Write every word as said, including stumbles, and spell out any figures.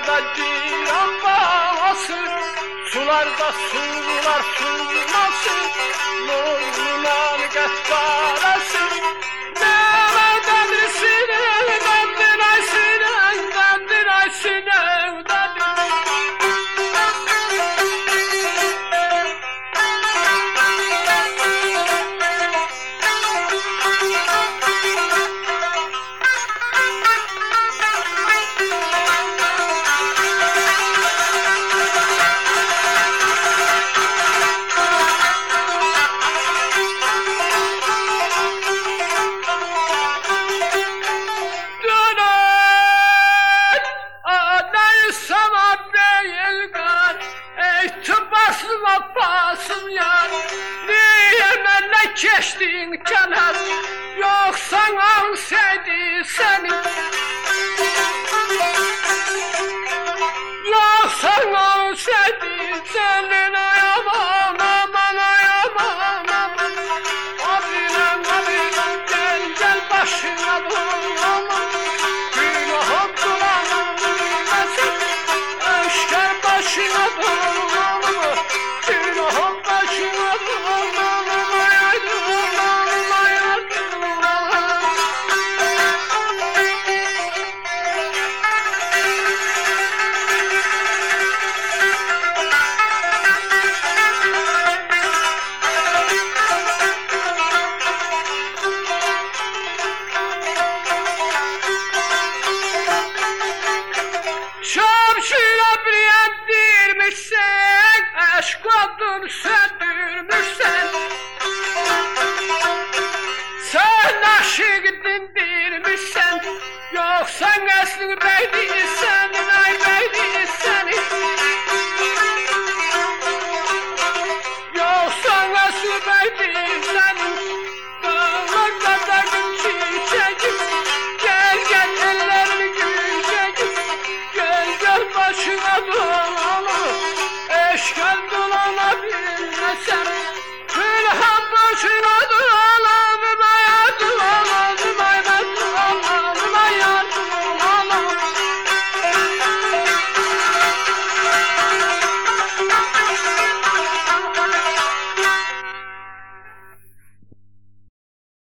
Sularda cihan balası, sularda sular suması, nurlunan gettarası. Mehmet Sinem, dendin ay Sinem, dendin ay Sinem, dendin. Geçtin canan, yoksa alsaydı seni. Yoksa alsaydı senin ayamam, aman ayamam, aman. Abilen abilen gel gel başına dur, günahım duranım bilmesin. Eşker başına dur, günahım başına dur. Şamşire bilendirmişsen, aşk odunu söndürmüşsen. Sen aşık dindirmişsen, yoksa nesli beydiysen.